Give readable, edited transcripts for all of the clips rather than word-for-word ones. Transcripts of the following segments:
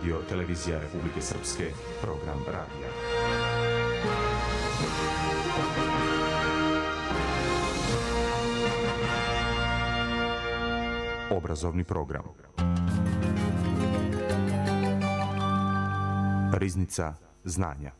Radio Televizija Republike Srpske, program radija. Obrazovni program. Riznica znanja.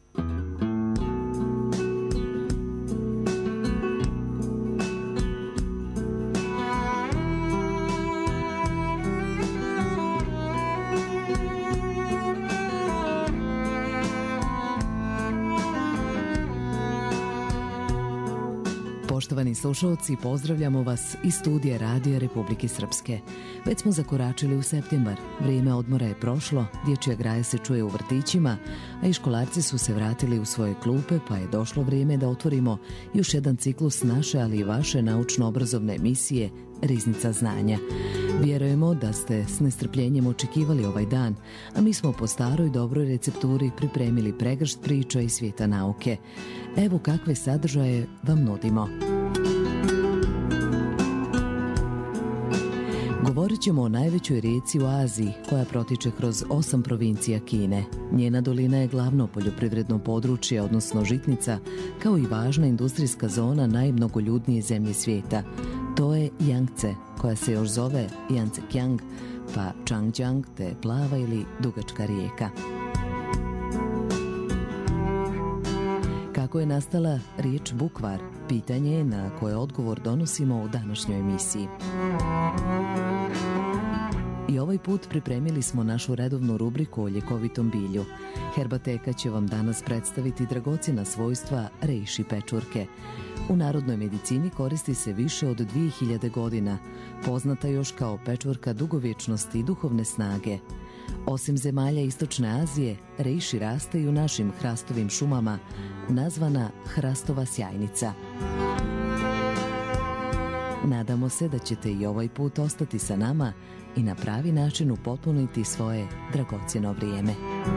Poštovani slušalci, pozdravljamo vas iz studija Radija Republike Srpske. Već smo zakoračili u septembar. Vrijeme odmora je prošlo, dječja graja se čuje u vrtićima, a i školarci su se vratili u svoje klupe, pa je došlo vrijeme da otvorimo još jedan ciklus naše, ali i vaše naučno-obrazovne emisije Riznica znanja. Vjerujemo da ste s nestrpljenjem očekivali ovaj dan, a mi smo po staroj dobroj recepturi pripremili pregršt priča iz svijeta nauke. Evo kakve sadržaje vam nudimo. Govorit ćemo o najvećoj rijeci u Aziji koja protiče kroz 8 provincija Kine. Njena dolina je glavno poljoprivredno područje, odnosno žitnica, kao i važna industrijska zona najmnogoljudnije zemlje svijeta. To je Jangtze, koja se još zove Jangtzekiang, pa Changjiang, te plava ili dugačka rijeka. Kako je nastala riječ bukvar? Pitanje je na koje odgovor donosimo u današnjoj emisiji. I ovaj put pripremili smo našu redovnu rubriku o ljekovitom bilju. Herbateka će vam danas predstaviti dragocjena svojstva reishi pečurke. U narodnoj medicini koristi se više od 2000 godina, poznata još kao pečurka dugovječnosti i duhovne snage. Osim zemalja Istočne Azije, reishi raste i u našim hrastovim šumama, nazvana hrastova sjajnica. Nadamo se da ćete i ovaj put ostati sa nama i na pravi način upotpuniti svoje dragocjeno vrijeme.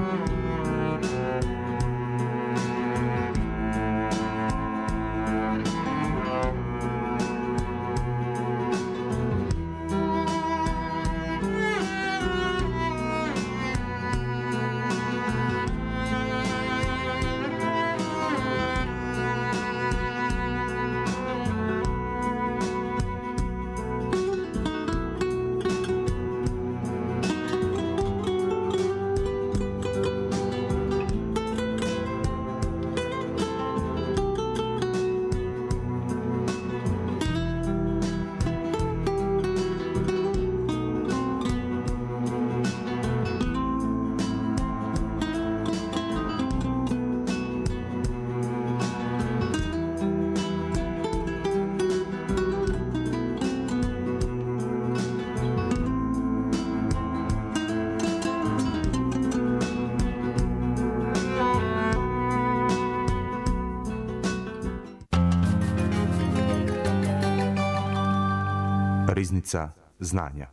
Riznica znanja.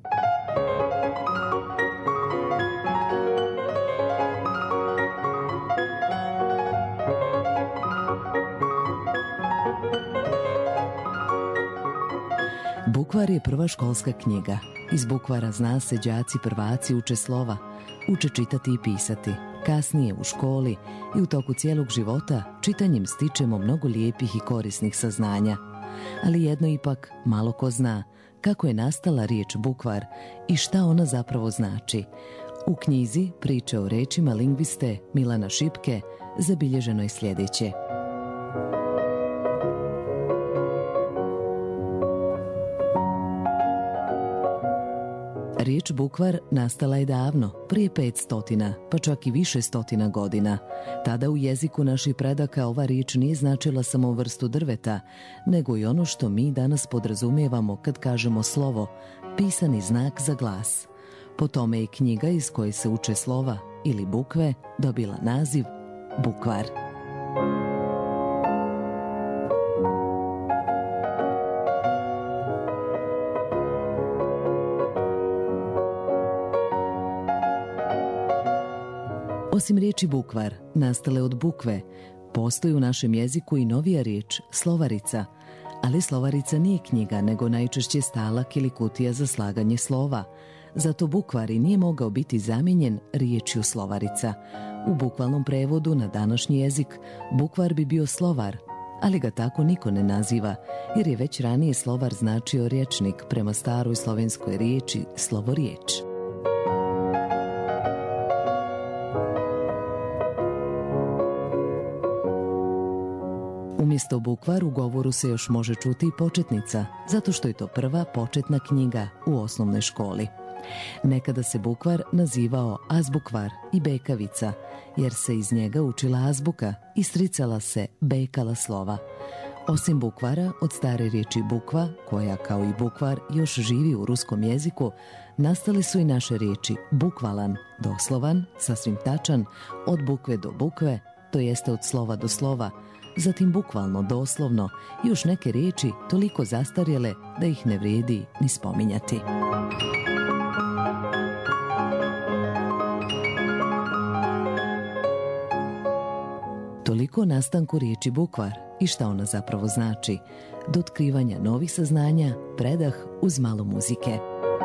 Bukvar je prva školska knjiga. Iz bukvara zna se đaci prvaci uče slova, uče čitati i pisati. Kasnije u školi i u toku cijelog života čitanjem stičemo mnogo lijepih i korisnih saznanja. Ali jedno ipak malo ko zna, kako je nastala riječ bukvar i šta ona zapravo znači. U knjizi Priče o rečima lingviste Milana Šipke zabilježeno je sljedeće. Riječ bukvar nastala je davno, prije 500, pa čak i više stotina godina. Tada u jeziku naših predaka ova riječ nije značila samo vrstu drveta, nego i ono što mi danas podrazumijevamo kad kažemo slovo, pisani znak za glas. Po tome je knjiga iz koje se uče slova ili bukve dobila naziv bukvar. Osim riječi bukvar, nastale od bukve, postoji u našem jeziku i novija riječ, slovarica, ali slovarica nije knjiga, nego najčešće stalak ili kutija za slaganje slova. zato bukvar i nije mogao biti zamijenjen riječju slovarica. U bukvalnom prevodu na današnji jezik bukvar bi bio slovar, ali ga tako niko ne naziva, jer je već ranije slovar značio rječnik prema staroj slovenskoj riječi slovoriječ. Umjesto bukvar u govoru se još može čuti i početnica, zato što je to prva početna knjiga u osnovnoj školi. Nekada se bukvar nazivao azbukvar i bekavica, jer se iz njega učila azbuka i stricala se bekala slova. Osim bukvara, od stare riječi bukva, koja kao i bukvar još živi u ruskom jeziku, nastale su i naše riječi bukvalan, doslovan, sasvim tačan, od bukve do bukve, to jeste od slova do slova, zatim bukvalno, doslovno i još neke riječi toliko zastarjele da ih ne vrijedi ni spominjati. Toliko o nastanku riječi bukvar i šta ona zapravo znači. Do otkrivanja novih saznanja, predah uz malo muzike.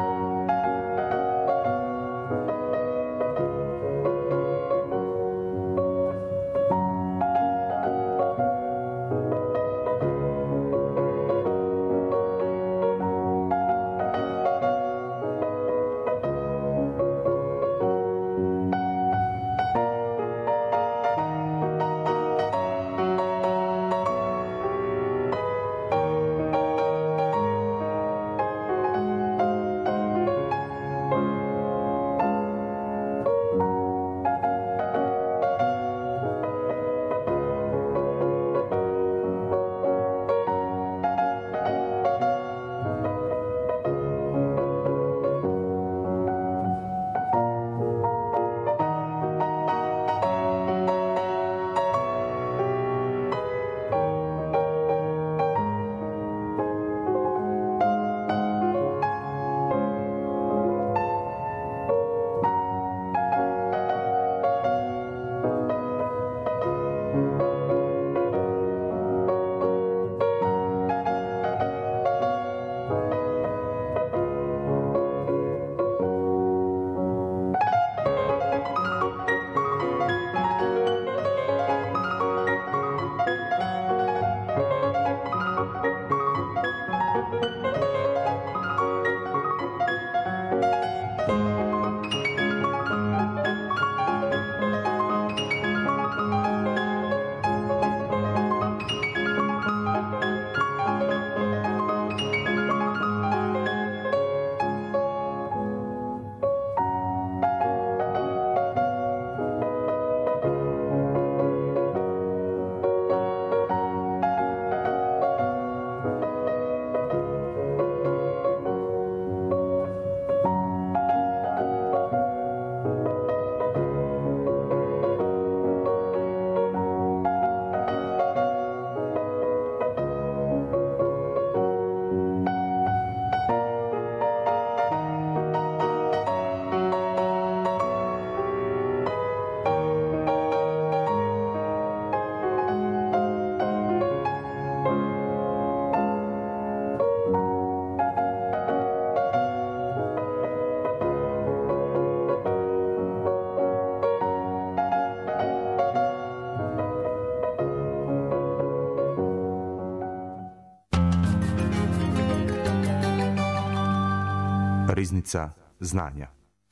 Riznica znanja.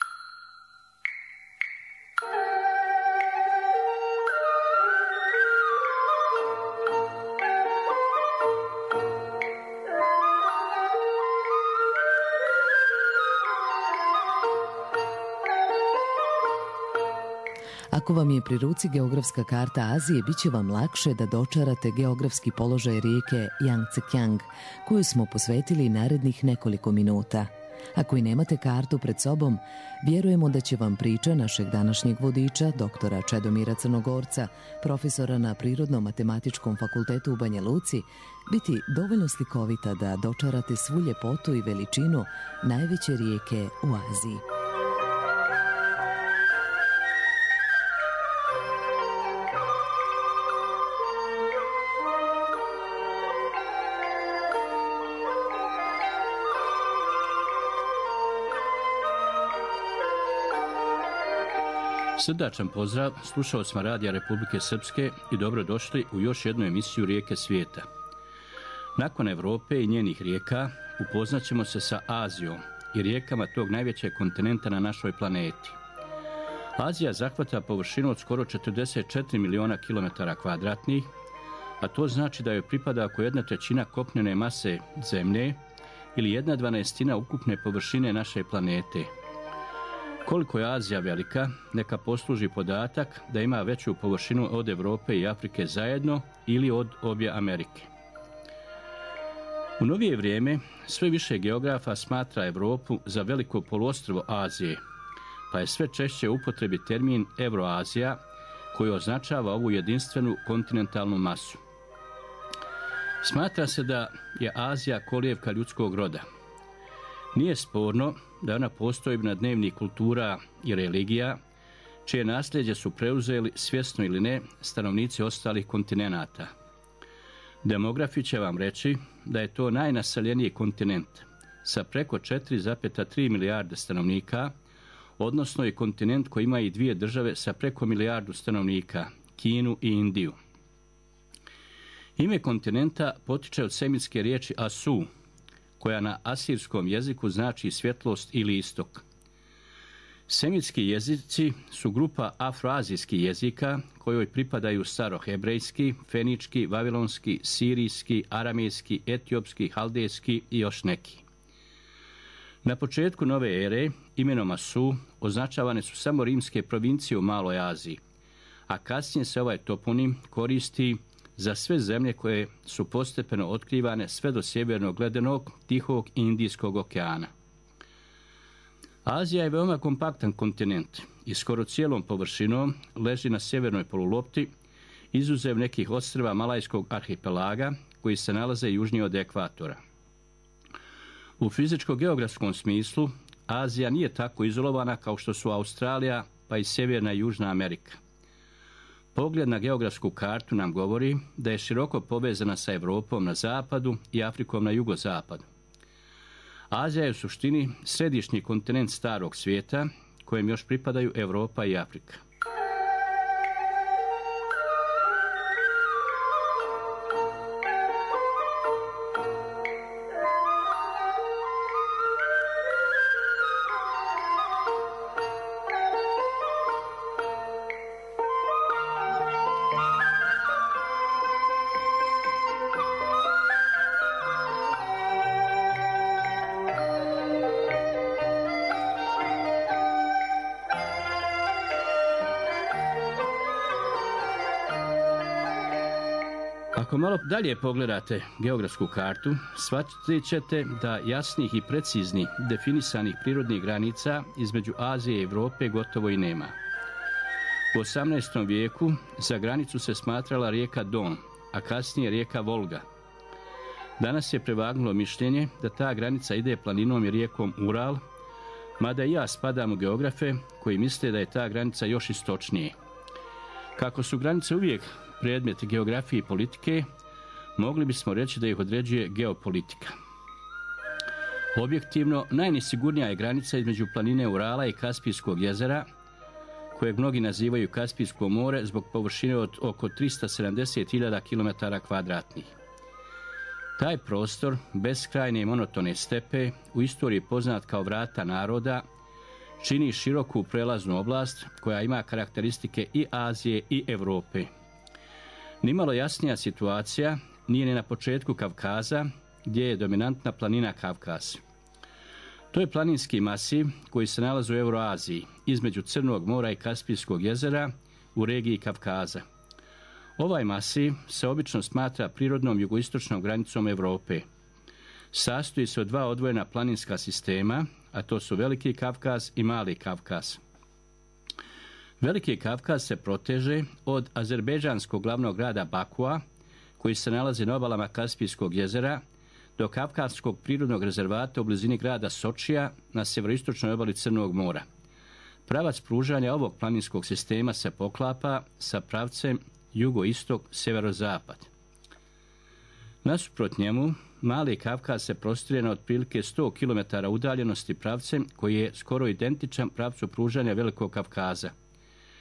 Ako vam je pri ruci geografska karta Azije, bit će vam lakše da dočarate geografski položaj rijeke Jangtse-Kiang, koju smo posvetili narednih nekoliko minuta. Ako i nemate kartu pred sobom, vjerujemo da će vam priča našeg današnjeg vodiča, doktora Čedomira Crnogorca, profesora na Prirodno-matematičkom fakultetu u Banja Luci, biti dovoljno slikovita da dočarate svu ljepotu i veličinu najveće rijeke u Aziji. Srdačan pozdrav slušaocima Radija Republike Srpske i dobrodošli u još jednu emisiju Rijeke svijeta. Nakon Europe i njenih rijeka upoznat ćemo se sa Azijom i rijekama tog najvećeg kontinenta na našoj planeti. Azija zahvata površinu od skoro 44 miliona kilometara kvadratnih, a to znači da joj pripada oko 1/3 kopnene mase Zemlje ili 1/12 ukupne površine naše planete. Koliko je Azija velika, neka posluži podatak da ima veću površinu od Europe i Afrike zajedno ili od obje Amerike. U novije vrijeme sve više geografa smatra Europu za veliko poluostrvo Azije, pa je sve češće u upotrebi termin Euroazija koji označava ovu jedinstvenu kontinentalnu masu. Smatra se da je Azija kolijevka ljudskog roda. Nije sporno da ona postojbina dnevnih kultura i religija, čije nasljeđe su preuzeli, svjesno ili ne, stanovnici ostalih kontinenata. Demografi će vam reći da je to najnaseljeniji kontinent sa preko 4,3 milijarde stanovnika, odnosno i kontinent koji ima i dvije države sa preko milijardu stanovnika, Kinu i Indiju. Ime kontinenta potiče od semitske riječi Asu, koja na asirskom jeziku znači svjetlost ili istok. Semitski jezici su grupa afroazijskih jezika kojoj pripadaju starohebrejski, fenički, vavilonski, sirijski, aramejski, etiopski, haldejski i još neki. Na početku nove ere imenom Asu označavane su samo rimske provincije u Maloj Aziji, a kasnije se ovaj toponim koristi za sve zemlje koje su postepeno otkrivane sve do sjevernog ledenog, Tihog i Indijskog okeana. Azija je veoma kompaktan kontinent i skoro cijelom površinom leži na sjevernoj polulopti, izuzev nekih ostrva Malajskog arhipelaga koji se nalaze južnije od ekvatora. U fizičko-geografskom smislu Azija nije tako izolovana kao što su Australija pa i Sjeverna i Južna Amerika. Pogled na geografsku kartu nam govori da je široko povezana sa Europom na zapadu i Afrikom na jugozapadu. Azija je u suštini središnji kontinent starog svijeta, kojem još pripadaju Europa i Afrika. Ako malo dalje pogledate geografsku kartu, shvatit ćete da jasnih i preciznih definisanih prirodnih granica između Azije i Europe gotovo i nema. U 18. vijeku za granicu se smatrala rijeka Don, a kasnije rijeka Volga. Danas je prevagnulo mišljenje da ta granica ide planinom i rijekom Ural, mada i ja spadam u geografe koji misle da je ta granica još istočnije. Kako su granice uvijek predmet geografije i politike, mogli bismo reći da ih određuje geopolitika. Objektivno, najnesigurnija je granica između planine Urala i Kaspijskog jezera, kojeg mnogi nazivaju Kaspijsko more zbog površine od oko 370.000 km2. Taj prostor, beskrajne i monotone stepe, u istoriji poznat kao vrata naroda, čini široku prelaznu oblast koja ima karakteristike i Azije i Europe. Nimalo jasnija situacija nije ni na početku Kavkaza, gdje je dominantna planina Kavkaz. To je planinski masiv koji se nalazi u Euroaziji, između Crnog mora i Kaspijskog jezera u regiji Kavkaza. Ovaj masiv se obično smatra prirodnom jugoistočnom granicom Europe. Sastoji se od dva odvojena planinska sistema, a to su Veliki Kavkaz i Mali Kavkaz. Veliki Kavkaz se proteže od azerbejdžanskog glavnog grada Bakua, koji se nalazi na obalama Kaspijskog jezera, do Kavkazskog prirodnog rezervata u blizini grada Sočija na sjeveroistočnoj obali Crnog mora. Pravac pružanja ovog planinskog sistema se poklapa sa pravcem jugoistok-sjeverozapad. Nasuprot njemu, Mali Kavkaz se prostire na otprilike 100 km udaljenosti pravcem koji je skoro identičan pravcu pružanja Velikog Kavkaza.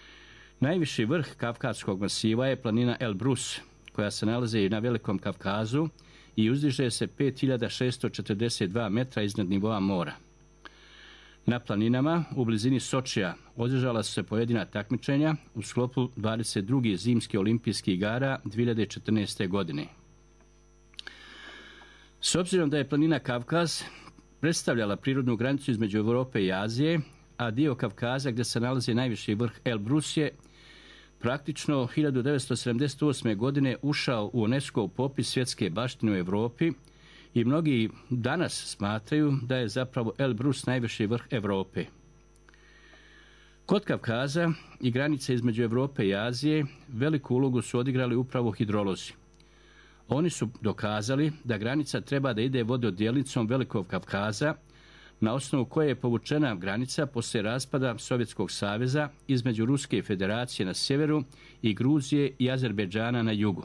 Najviši vrh Kavkazskog masiva je planina Elbrus, koja se nalazi na Velikom Kavkazu i uzdiže se 5642 metra iznad nivoa mora. Na planinama u blizini Sočija održala su se pojedina takmičenja u sklopu 22. zimskih olimpijskih igara 2014. godine. S obzirom da je planina Kavkaz predstavljala prirodnu granicu između Europe i Azije, a dio Kavkaza gdje se nalazi najviši vrh Elbrus je praktično 1978. godine ušao u UNESCO popis svjetske baštine u Europi i mnogi danas smatraju da je zapravo Elbrus najviši vrh Europe. Kod Kavkaza i granice između Europe i Azije veliku ulogu su odigrali upravo hidrolozi. Oni su dokazali da granica treba da ide vododjelnicom Velikog Kavkaza, na osnovu koje je povučena granica poslije raspada Sovjetskog saveza između Ruske federacije na sjeveru i Gruzije i Azerbejdžana na jugu.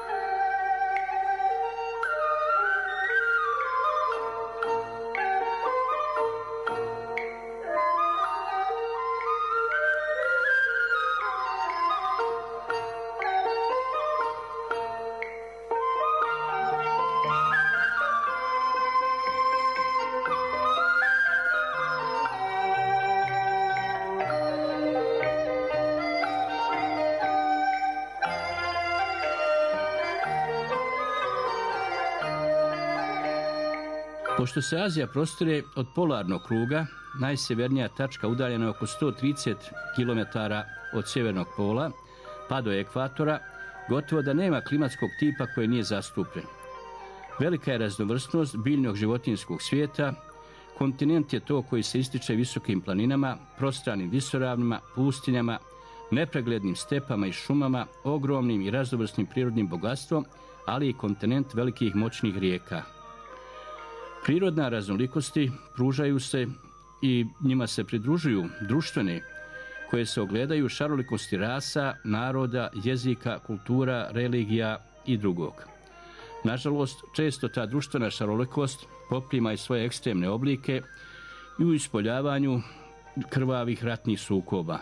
Pošto se Azija prostire od polarnog kruga, najsjevernija tačka udaljena je oko 130 km od sjevernog pola, pa do ekvatora, gotovo da nema klimatskog tipa koji nije zastupljen. Velika je raznovrsnost biljnog životinjskog svijeta, kontinent je to koji se ističe visokim planinama, prostranim visoravnima, pustinjama, nepreglednim stepama i šumama, ogromnim i raznovrsnim prirodnim bogatstvom, ali i kontinent velikih moćnih rijeka. Prirodna raznolikosti pružaju se i njima se pridružuju društvene, koje se ogledaju u šarolikosti rasa, naroda, jezika, kultura, religija i drugog. Nažalost, često ta društvena šarolikost poprima i svoje ekstremne oblike i u ispoljavanju krvavih ratnih sukoba.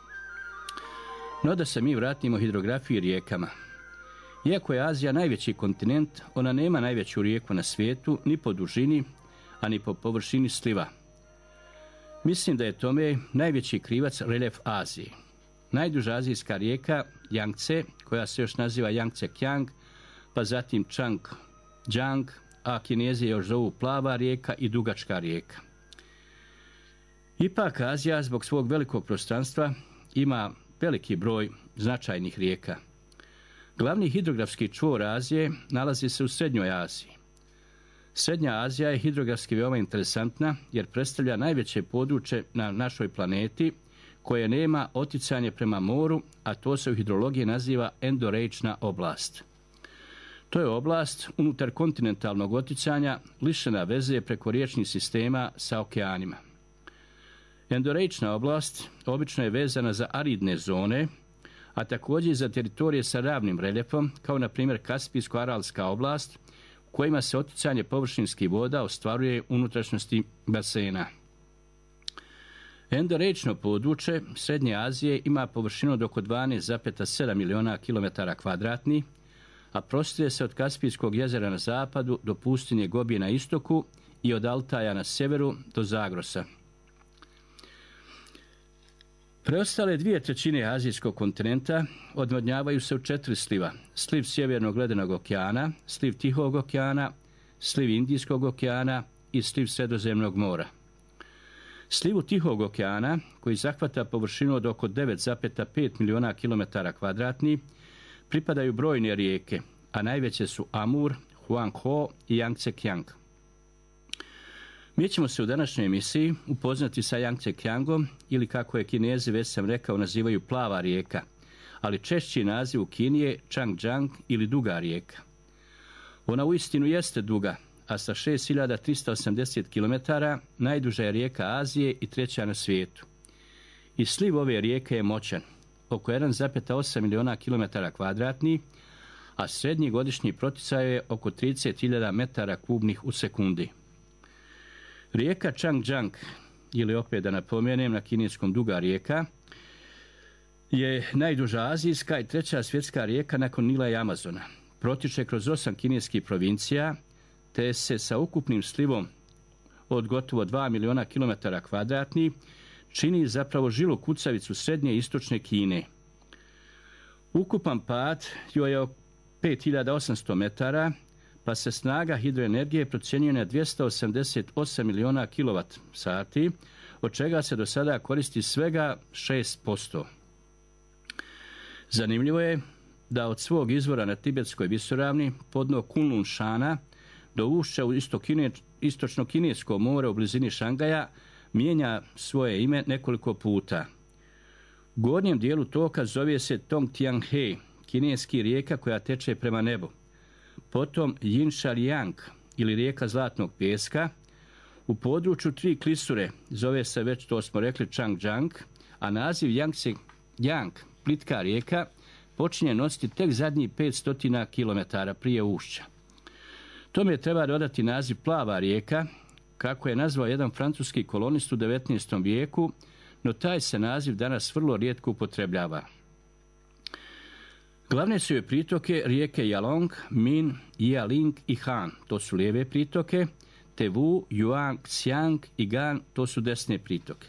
No da se mi vratimo hidrografiji rijekama. Iako je Azija najveći kontinent, ona nema najveću rijeku na svijetu ni po dužini, a ni po površini sliva. Mislim da je tome najveći krivac reljef Azije. Najduža azijska rijeka Jangtze, koja se još naziva Jangtze-Kiang, pa zatim Chang-Jiang, a Kinezi još zovu plava rijeka i dugačka rijeka. Ipak Azija zbog svog velikog prostranstva ima veliki broj značajnih rijeka. Glavni hidrografski čvor Azije nalazi se u Srednjoj Aziji. Srednja Azija je hidrografski veoma interesantna jer predstavlja najveće područje na našoj planeti koje nema oticanje prema moru, a to se u hidrologiji naziva endorečna oblast. To je oblast unutar kontinentalnog oticanja lišena veze preko riječnih sistema sa okeanima. Endorečna oblast obično je vezana za aridne zone, a također i za teritorije sa ravnim reljefom, kao na primjer Kaspijsko-Aralska oblast, u kojima se oticanje površinskih voda ostvaruje u unutrašnjosti basena. Endorečno područje Srednje Azije ima površinu od oko 12,7 miliona km2, a prostire se od Kaspijskog jezera na zapadu do pustinje Gobi na istoku i od Altaja na sjeveru do Zagrosa. Preostale 2/3 azijskog kontinenta odvodnjavaju se u 4 sliva. Sliv Sjevernog ledenog okeana, sliv Tihog okeana, sliv Indijskog okeana i sliv Sredozemnog mora. Slivu Tihog okeana, koji zahvata površinu od oko 9,5 miliona km2, pripadaju brojne rijeke, a najveće su Amur, Huanghe i Jangtze-Kiang. Mi ćemo se u današnjoj emisiji upoznati sa Jangtze-Kiangom ili, kako je Kinezi, već sam rekao, nazivaju plava rijeka, ali češći naziv u Kini je Changjiang ili duga rijeka. Ona uistinu jeste duga, a sa 6380 km najduža je rijeka Azije i 3. na svijetu. I sliv ove rijeke je moćan, oko 1,8 miliona km2, a srednji godišnji proticaj je oko 30.000 metara kubnih u sekundi. Rijeka Changjiang, ili opet da napomenem na kineskom duga rijeka, je najduža azijska i treća svjetska rijeka nakon Nila i Amazona. Protiče kroz 8 kineskih provincija, te se sa ukupnim slivom od gotovo 2 miliona kilometara kvadratnih čini zapravo žilu kucavicu srednje i istočne Kine. Ukupan pad joj je 5800 metara, pa se snaga hidroenergije procjenjuje na 288 miliona kilovat sati, od čega se do sada koristi svega 6%. Zanimljivo je da od svog izvora na Tibetskoj visoravni, podno Kunlun Šana, do ušća u istočno kinesko more u blizini Šangaja, mijenja svoje ime nekoliko puta. U gornjem dijelu toka zove se Tongtianghe, kineski rijeka koja teče prema nebu. Potom Yinsha-Liang ili rijeka zlatnog pijeska. U području 3 klisure zove se, već to smo rekli, Changjiang, a naziv Yangtze-Jiang, plitka rijeka, počinje nositi tek zadnjih 500 km prije ušća. Tome treba dodati naziv plava rijeka, kako je nazvao jedan francuski kolonist u 19. vijeku, no taj se naziv danas vrlo rijetko upotrebljava. Glavne su joj pritoke rijeke Yalong, Min, Jialing i Han, to su lijeve pritoke, te Wu, Yuan, Xiang i Gan, to su desne pritoke.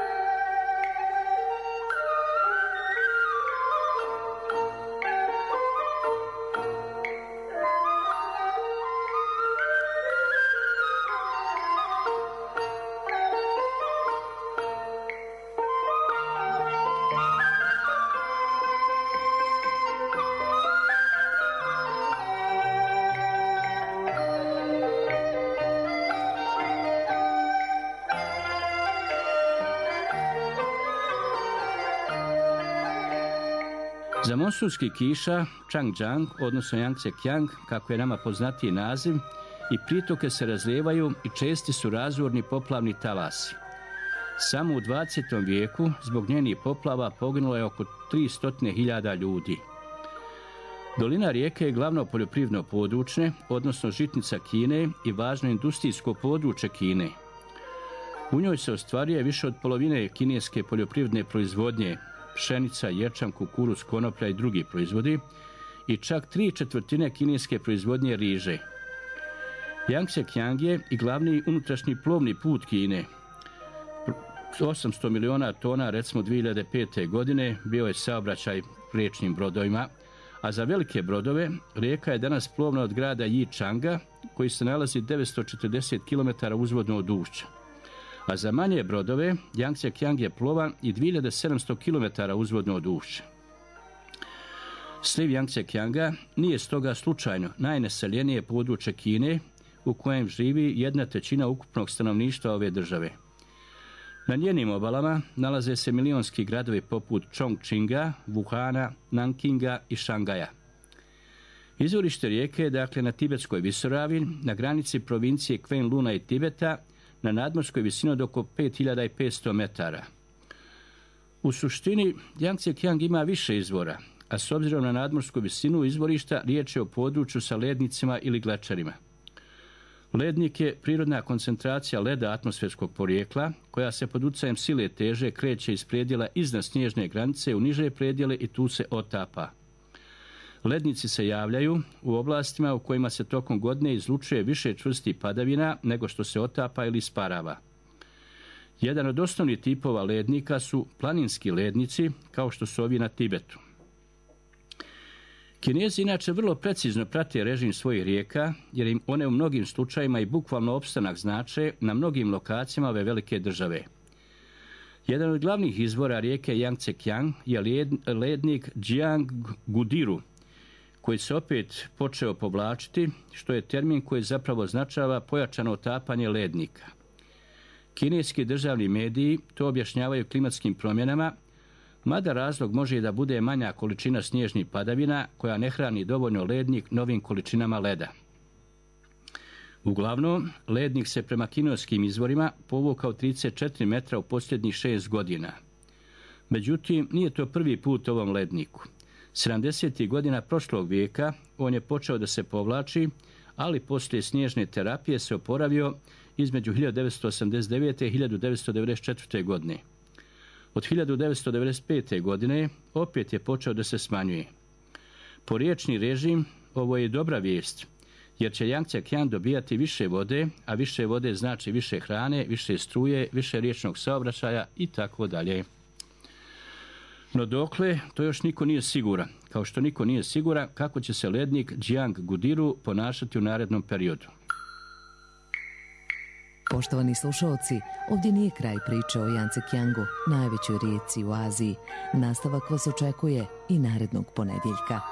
Za monsunski kiša, Changjiang, odnosno Yangtze-Kiang, kako je nama poznatiji naziv, i pritoke se razlijevaju i česti su razorni poplavni talasi. Samo u 20. vijeku zbog njenih poplava poginulo je oko 300.000 ljudi. Dolina rijeke je glavno poljoprivredno područje, odnosno žitnica Kine i važno industrijsko područje Kine. U njoj se ostvaruje više od polovine kineske poljoprivredne proizvodnje, pšenica, ječam, kukuruz, konoplja i drugi proizvodi, i čak 3/4 kineske proizvodnje riže. Yangtze-Kiang je i glavni unutrašnji plovni put Kine. 800 miliona tona, recimo 2005. godine, bio je saobraćaj riječnim brodovima, a za velike brodove rijeka je danas plovna od grada Yichanga, koji se nalazi 940 km uzvodno od ušća. A za manje brodove Yangtze-Kiang je plovan i 2700 km uzvodno od ušća. Sliv Yangtze-Kianga nije stoga slučajno najnaseljenije područje Kine, u kojem živi 1/3 ukupnog stanovništva ove države. Na njenim obalama nalaze se milionski gradovi poput Chongqinga, Wuhana, Nankinga i Šangaja. Izvorište rijeke je dakle na Tibetskoj visoravni, na granici provincije Kwen-Luna i Tibeta, na nadmorskoj visini od oko 5500 metara. U suštini, Yangtze-Kiang ima više izvora, a s obzirom na nadmorsku visinu izvorišta riječ je o području sa lednicima ili glečerima. Lednik je prirodna koncentracija leda atmosferskog porijekla, koja se pod utjecajem sile teže kreće iz predjela iznad snježne granice u niže predjele i tu se otapa. Lednici se javljaju u oblastima u kojima se tokom godine izlučuje više čvrstih padavina nego što se otapa ili isparava. Jedan od osnovnih tipova lednika su planinski lednici, kao što su ovi na Tibetu. Kinezi inače vrlo precizno prate režim svojih rijeka, jer im one u mnogim slučajima i bukvalno opstanak znače na mnogim lokacijama ove velike države. Jedan od glavnih izvora rijeke Yangtze-Kiang je lednik Jianggudiru, koji se opet počeo povlačiti, što je termin koji zapravo označava pojačano otapanje lednika. Kineski državni mediji to objašnjavaju klimatskim promjenama, mada razlog može i da bude manja količina snježnih padavina koja ne hrani dovoljno lednik novim količinama leda. Uglavnom, lednik se prema kineskim izvorima povukao 34 metra u posljednjih 6 godina. Međutim, nije to prvi put ovom ledniku. 70. godina prošlog vijeka on je počeo da se povlači, ali poslije snježne terapije se oporavio između 1989. i 1994. godine. Od 1995. godine opet je počeo da se smanjuje. Po riječni režim ovo je dobra vijest, jer će Jangtse-Kiang dobijati više vode, a više vode znači više hrane, više struje, više riječnog saobraćaja i tako dalje. No dokle, to još niko nije siguran, kao što niko nije siguran kako će se lednik Jiang-Gudiru ponašati u narednom periodu. Poštovani slušaoci, ovdje nije kraj priče o Jangtse-Kiangu, najvećoj rijeci u Aziji. Nastavak vas očekuje i narednog ponedjeljka.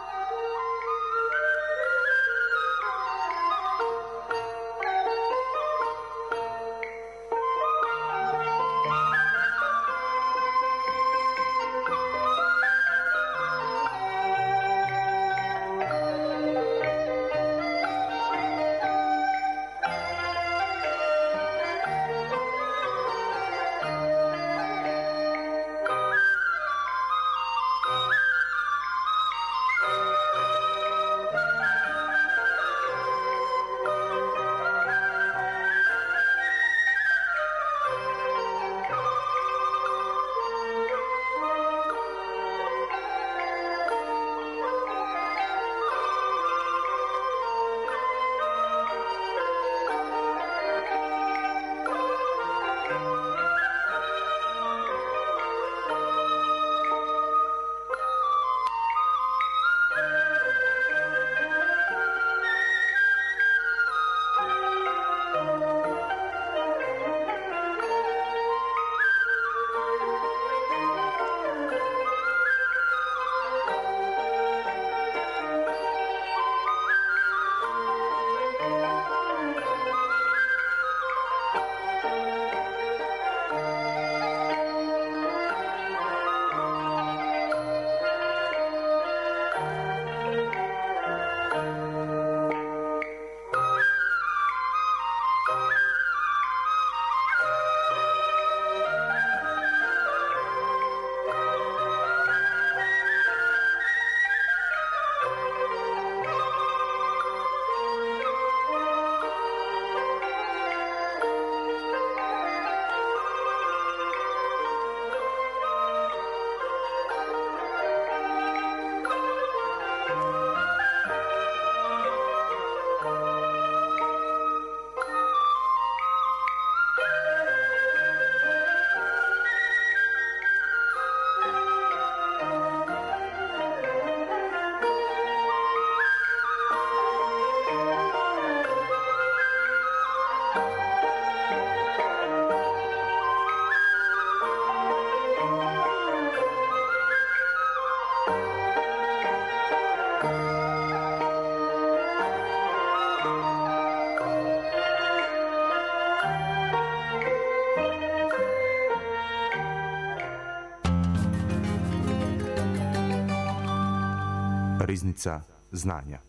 Riznica znanja.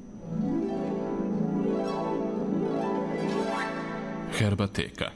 Herbateka.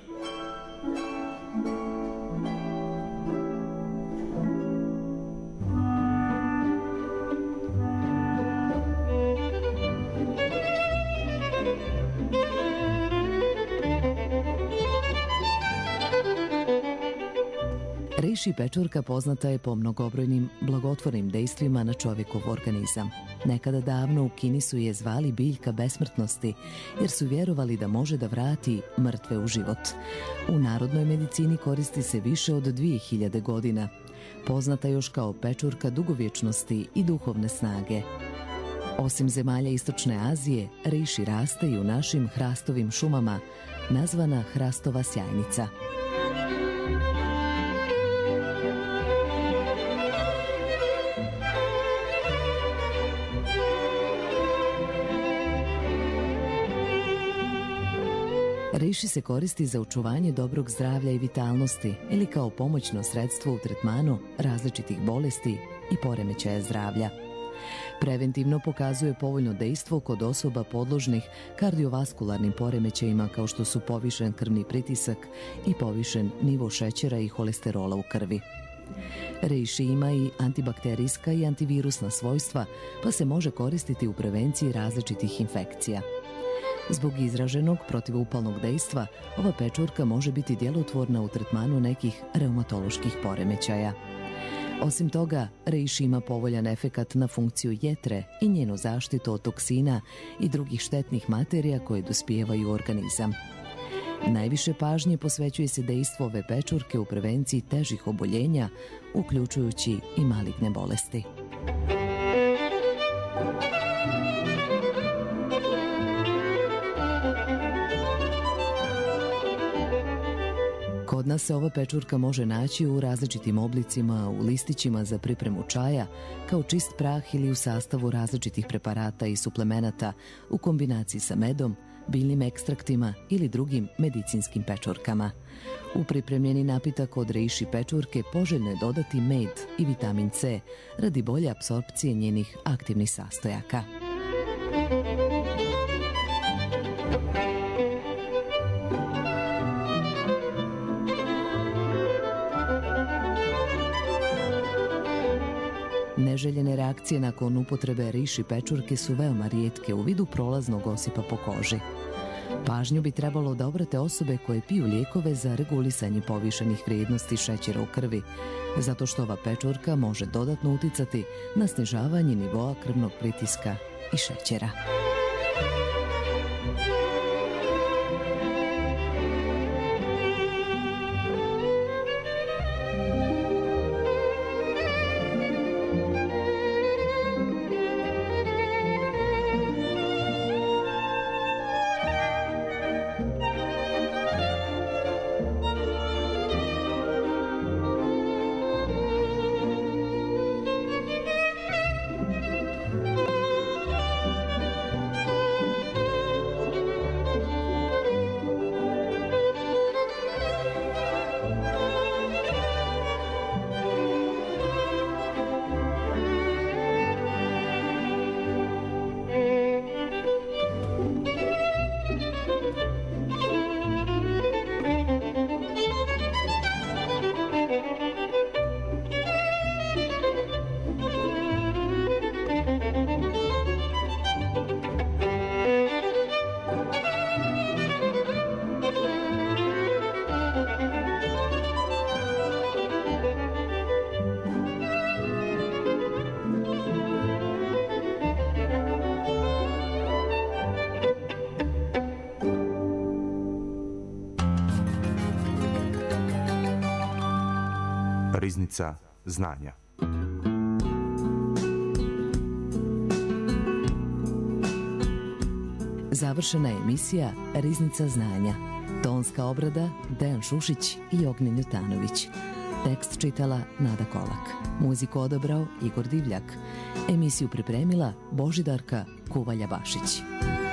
Reishi pečurka poznata je po mnogobrojnim blagotvornim dejstvima na čovjekov organizam. Nekada davno u Kini su je zvali biljka besmrtnosti, jer su vjerovali da može da vrati mrtve u život. U narodnoj medicini koristi se više od 2000 godina. Poznata još kao pečurka dugovječnosti i duhovne snage. Osim zemalja Istočne Azije, reishi raste i u našim hrastovim šumama, nazvana hrastova sjajnica. Reishi se koristi za očuvanje dobrog zdravlja i vitalnosti ili kao pomoćno sredstvo u tretmanu različitih bolesti i poremećaja zdravlja. Preventivno pokazuje povoljno dejstvo kod osoba podložnih kardiovaskularnim poremećajima kao što su povišen krvni pritisak i povišen nivo šećera i holesterola u krvi. Reishi ima i antibakterijska i antivirusna svojstva, pa se može koristiti u prevenciji različitih infekcija. Zbog izraženog protivupalnog dejstva, ova pečurka može biti djelotvorna u tretmanu nekih reumatoloških poremećaja. Osim toga, reishi ima povoljan efekat na funkciju jetre i njenu zaštitu od toksina i drugih štetnih materija koje dospijevaju u organizam. Najviše pažnje posvećuje se dejstvu ove pečurke u prevenciji težih oboljenja, uključujući i maligne bolesti. Kod nas se ova pečurka može naći u različitim oblicima, u listićima za pripremu čaja, kao čist prah ili u sastavu različitih preparata i suplemenata u kombinaciji sa medom, biljnim ekstraktima ili drugim medicinskim pečurkama. U pripremljeni napitak od reishi pečurke poželjno je dodati med i vitamin C radi bolje apsorpcije njenih aktivnih sastojaka. Neželjene reakcije nakon upotrebe reishi pečurke su veoma rijetke u vidu prolaznog osipa po koži. Pažnju bi trebalo da obrate osobe koje piju lijekove za regulisanje povišenih vrijednosti šećera u krvi, zato što ova pečurka može dodatno uticati na snižavanje nivoa krvnog pritiska i šećera. Riznica znanja. Završena je emisija Riznica znanja. Tonska obrada Dejan Šušić i Ognjen Jutanović. Tekst čitala Nada Kolak. Muziku odabrao Igor Divljak. Emisiju pripremila Božidarka Kuvalja-Bašić.